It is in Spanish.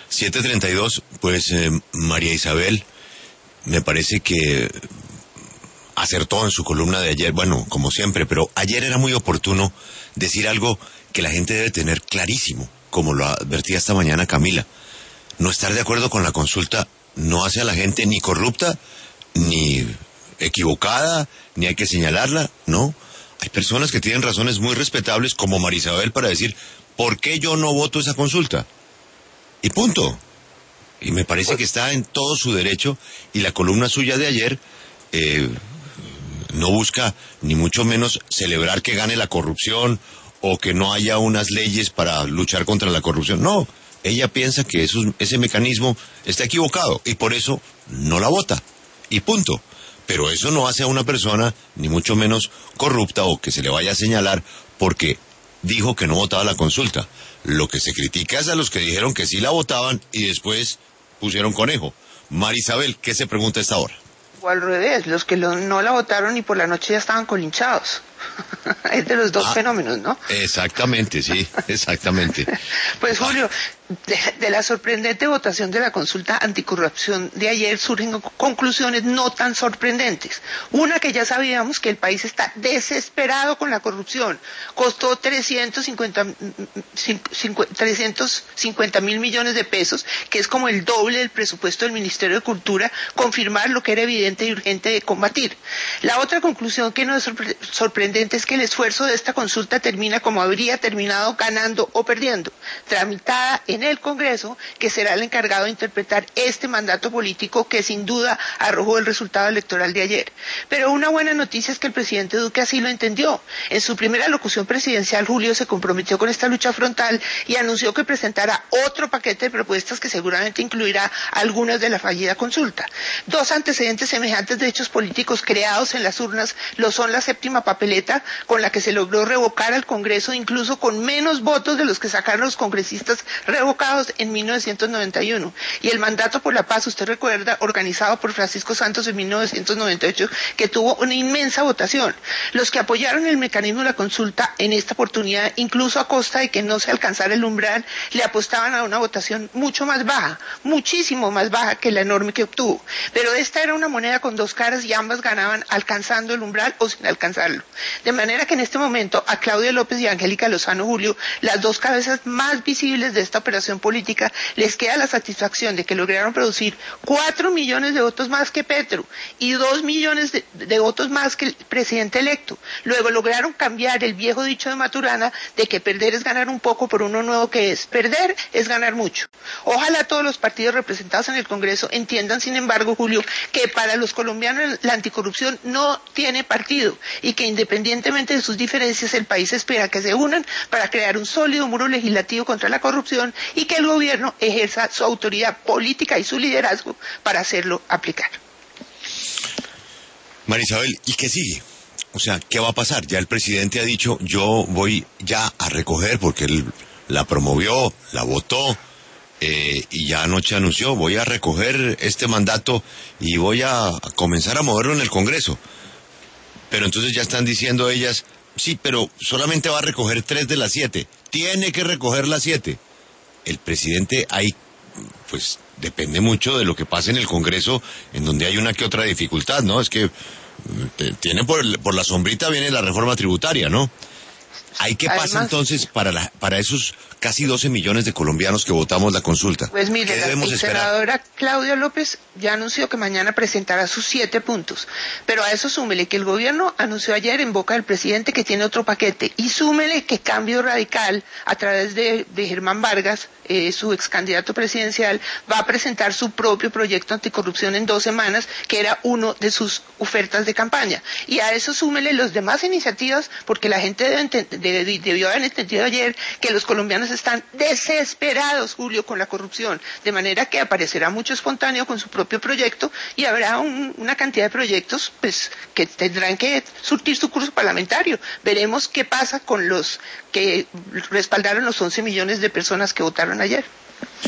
7:32, pues María Isabel, me parece que acertó en su columna de ayer, bueno, como siempre, pero ayer era muy oportuno decir algo que la gente debe tener clarísimo, como lo advertía esta mañana Camila. No estar de acuerdo con la consulta no hace a la gente ni corrupta, ni equivocada, ni hay que señalarla, no. Hay personas que tienen razones muy respetables, como María Isabel, para decir, ¿por qué yo no voto esa consulta? Y punto. Y me parece que está en todo su derecho, y la columna suya de ayer no busca ni mucho menos celebrar que gane la corrupción o que no haya unas leyes para luchar contra la corrupción. No, ella piensa que ese mecanismo está equivocado y por eso no la vota. Y punto. Pero eso no hace a una persona ni mucho menos corrupta o que se le vaya a señalar porque dijo que no votaba la consulta. Lo que se critica es a los que dijeron que sí la votaban y después pusieron conejo. María Isabel, ¿qué se pregunta a esta hora? O al revés, los que no la votaron y por la noche ya estaban colinchados. Es de los dos fenómenos, ¿no? Exactamente, sí, exactamente. Pues Julio, de la sorprendente votación de la consulta anticorrupción de ayer surgen conclusiones no tan sorprendentes. Una, que ya sabíamos que el país está desesperado con la corrupción. Costó 350.000 millones de pesos, que es como el doble del presupuesto del Ministerio de Cultura, confirmar lo que era evidente y urgente de combatir. La otra conclusión que no es sorprendente es que el esfuerzo de esta consulta termina como habría terminado, ganando o perdiendo, tramitada en el Congreso, que será el encargado de interpretar este mandato político que sin duda arrojó el resultado electoral de ayer. Pero una buena noticia es que el presidente Duque así lo entendió. En su primera locución presidencial, Julio se comprometió con esta lucha frontal y anunció que presentará otro paquete de propuestas que seguramente incluirá algunas de la fallida consulta. Dos antecedentes semejantes de hechos políticos creados en las urnas lo son la séptima papeleta, con la que se logró revocar al Congreso incluso con menos votos de los que sacaron los congresistas revocados en 1991. Y el mandato por la paz, usted recuerda, organizado por Francisco Santos en 1998, que tuvo una inmensa votación. Los que apoyaron el mecanismo de la consulta en esta oportunidad, incluso a costa de que no se alcanzara el umbral, le apostaban a una votación mucho más baja, muchísimo más baja que la enorme que obtuvo. Pero esta era una moneda con dos caras y ambas ganaban alcanzando el umbral o sin alcanzarlo. De manera que en este momento a Claudia López y a Angélica Lozano, Julio, las dos cabezas más visibles de esta operación política, les queda la satisfacción de que lograron producir 4 millones de votos más que Petro y 2 millones de votos más que el presidente electo. Luego lograron cambiar el viejo dicho de Maturana de que perder es ganar un poco por uno nuevo, que es perder es ganar mucho. Ojalá todos los partidos representados en el Congreso entiendan, sin embargo, Julio, que para los colombianos la anticorrupción no tiene partido y que independientemente de sus diferencias, el país espera que se unan para crear un sólido muro legislativo contra la corrupción y que el gobierno ejerza su autoridad política y su liderazgo para hacerlo aplicar. María Isabel, ¿y qué sigue? O sea, ¿qué va a pasar? Ya el presidente ha dicho, yo voy ya a recoger, porque él la promovió, la votó, y ya anoche anunció, voy a recoger este mandato y voy a comenzar a moverlo en el Congreso. Pero entonces ya están diciendo ellas, sí, pero solamente va a recoger 3 de las 7. Tiene que recoger las 7. El presidente ahí, pues, depende mucho de lo que pase en el Congreso, en donde hay una que otra dificultad, ¿no? Es que tiene por la sombrita viene la reforma tributaria, ¿no? ¿Hay qué pasa entonces para esos casi 12 millones de colombianos que votamos la consulta? Pues mire, la senadora Claudia López ya anunció que mañana presentará sus 7 puntos, pero a eso súmele que el gobierno anunció ayer en boca del presidente que tiene otro paquete, y súmele que Cambio Radical, a través de Germán Vargas, su ex candidato presidencial, va a presentar su propio proyecto anticorrupción en 2 semanas, que era uno de sus ofertas de campaña. Y a eso súmele los demás iniciativas, porque la gente debió haber entendido ayer que los colombianos están desesperados, Julio, con la corrupción, de manera que aparecerá mucho espontáneo con su propio proyecto y habrá una cantidad de proyectos pues que tendrán que surtir su curso parlamentario. Veremos qué pasa con los que respaldaron los 11 millones de personas que votaron ayer.